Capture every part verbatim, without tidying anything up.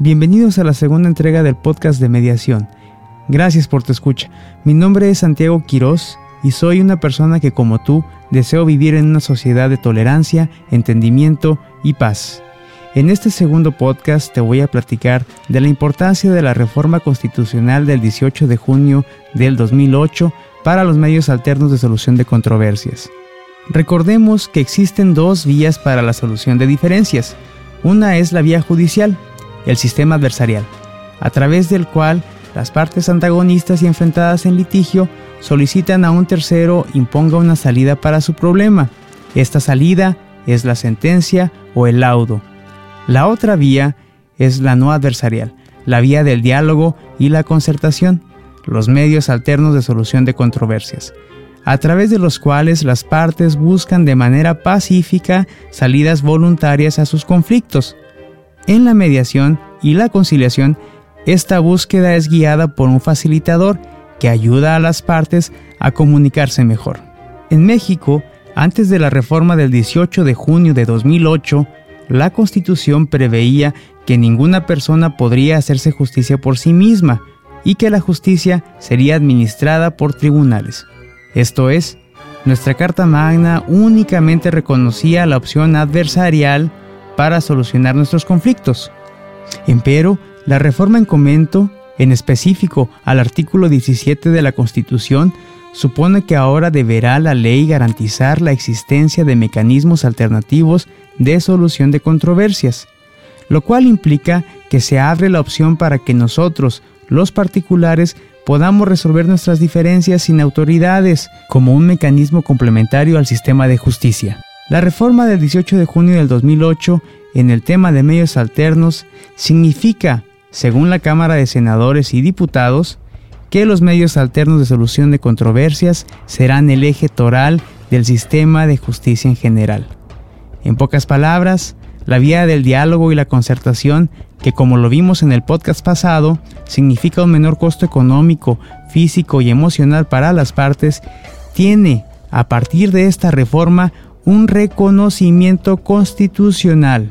Bienvenidos a la segunda entrega del podcast de mediación. Gracias por tu escucha. Mi nombre es Santiago Quiroz y soy una persona que, como tú, deseo vivir en una sociedad de tolerancia, entendimiento y paz. En este segundo podcast te voy a platicar de la importancia de la reforma constitucional del dieciocho de junio del dos mil ocho para los medios alternos de solución de controversias. Recordemos que existen dos vías para la solución de diferencias. Una es la vía judicial, el sistema adversarial, a través del cual las partes antagonistas y enfrentadas en litigio solicitan a un tercero imponga una salida para su problema. Esta salida es la sentencia o el laudo. La otra vía es la no adversarial, la vía del diálogo y la concertación, los medios alternos de solución de controversias, a través de los cuales las partes buscan de manera pacífica salidas voluntarias a sus conflictos. En la mediación y la conciliación, esta búsqueda es guiada por un facilitador que ayuda a las partes a comunicarse mejor. En México, antes de la reforma del dieciocho de junio de dos mil ocho, la Constitución preveía que ninguna persona podría hacerse justicia por sí misma y que la justicia sería administrada por tribunales. Esto es, nuestra Carta Magna únicamente reconocía la opción adversarial para solucionar nuestros conflictos. Empero, la reforma en comento, en específico al artículo diecisiete de la Constitución, supone que ahora deberá la ley garantizar la existencia de mecanismos alternativos de solución de controversias, lo cual implica que se abre la opción para que nosotros, los particulares, podamos resolver nuestras diferencias sin autoridades, como un mecanismo complementario al sistema de justicia. La reforma del dieciocho de junio del dos mil ocho en el tema de medios alternos significa, según la Cámara de Senadores y Diputados, que los medios alternos de solución de controversias serán el eje toral del sistema de justicia en general. En pocas palabras, la vía del diálogo y la concertación, que como lo vimos en el podcast pasado, significa un menor costo económico, físico y emocional para las partes, tiene, a partir de esta reforma, un reconocimiento constitucional.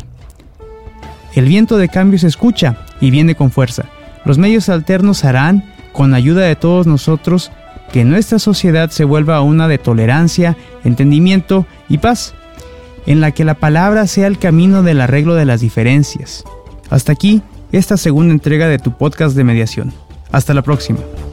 El viento de cambio se escucha y viene con fuerza. Los medios alternos harán, con ayuda de todos nosotros, que nuestra sociedad se vuelva una de tolerancia, entendimiento y paz, en la que la palabra sea el camino del arreglo de las diferencias. Hasta aquí esta segunda entrega de tu podcast de mediación. Hasta la próxima.